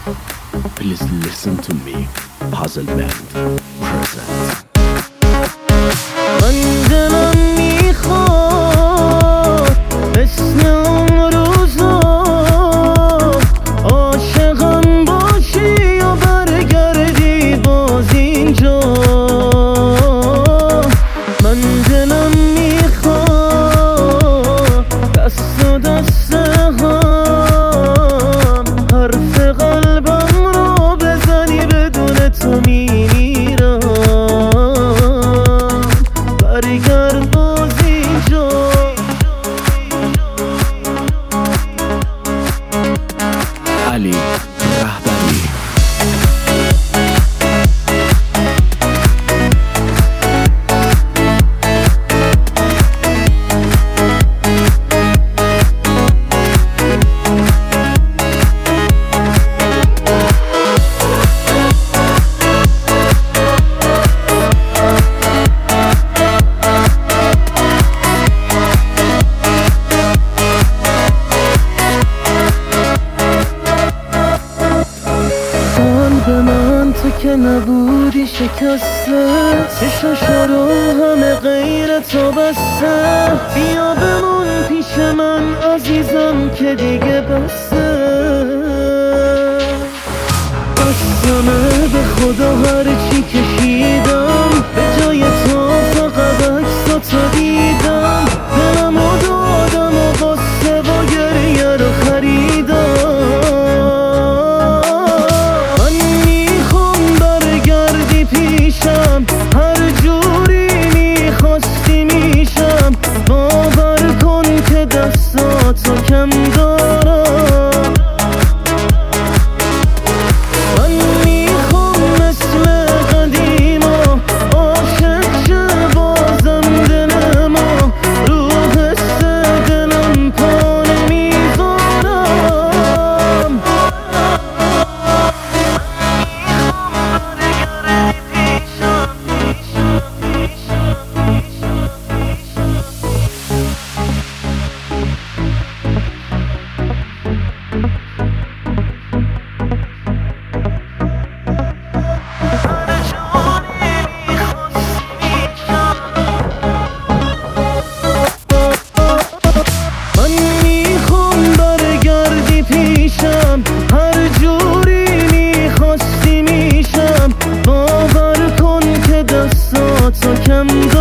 Please listen to me. Puzzle Band present. من دلم میخواد مثل اون روزا عاشقم باشی یا برگردی باز اینجا. من دلم میخواد دست و دست هم حرف قلبم رو بزنی بدون تو میمیرم. برگرد باز اینجا. علی رهبری. به من تو که نبودی شکسته، چشاشا رو همه غیر تو بسته. بیا بمون پیش من عزیزم که دیگه بسته. قسمه به خدا هرچی کشیدم به جای تو فقط عکساتو دیدم. دلمو دادم و قصه و گریه رو خریدم. هر جوری میخواستی میشم. باور کن که دستاتو کم دارم. من میخوام مثل قدیما عاشق شه بازم دل ما. رو حس دلم پا نمیذارم. هر جوری میخواستی میشم. باور کن که دستاتو کم